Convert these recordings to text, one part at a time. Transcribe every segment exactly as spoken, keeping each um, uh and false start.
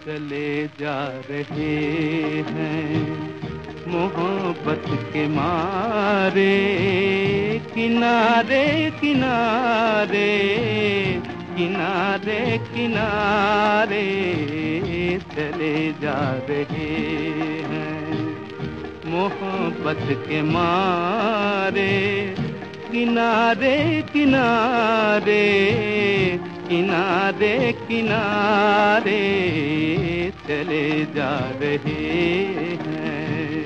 चले जा रहे हैं मोहब्बत के मारे, किनारे किनारे किनारे किनारे चले जा रहे हैं मोहब्बत के मारे, किनारे किनारे किनारे किनारे चले जा रहे हैं।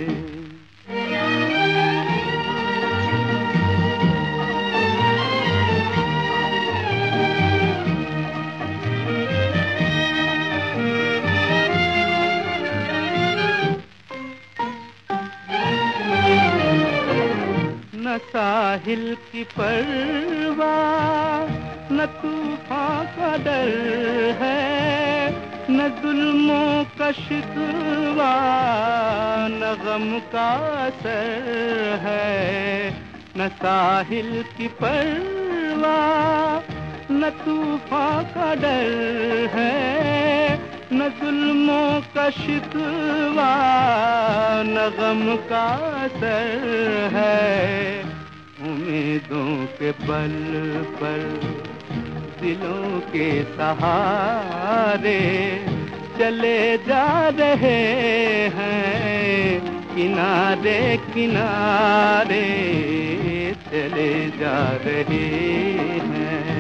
न साहिल की परवाह न तूफान का डर है, न जुल्मों का शिकवा न गम का असर है। न साहिल की परवाह न तूफान का डर है, न जुल्मों का शिकवा न गम का असर है। उम्मीदों के बल पर दिलों के सहारे चले जा रहे हैं, किनारे किनारे चले जा रहे हैं।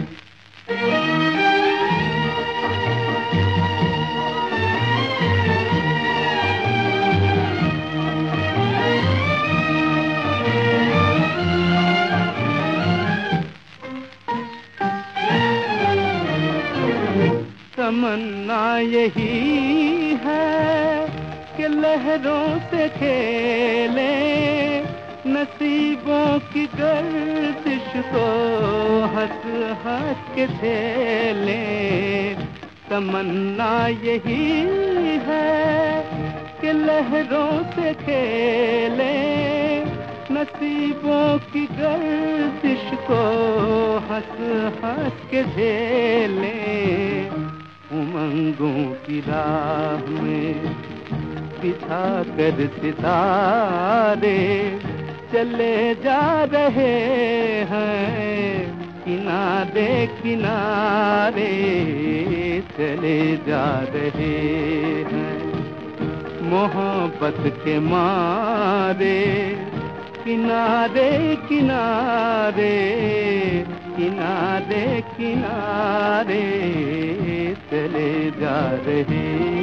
तमन्ना यही है कि लहरों से खेले, नसीबों की गर्दिश को हंस हंस के झेले। तमन्ना यही है कि लहरों से खेले, नसीबों की गर्दिश को हंस हंस के झेले। उमंगों की राह में बिछा कर सितारे चले जा रहे हैं, किनारे किनारे चले जा रहे हैं मोहब्बत के मारे, किनारे किनारे किनारे किनारे चले जा रहे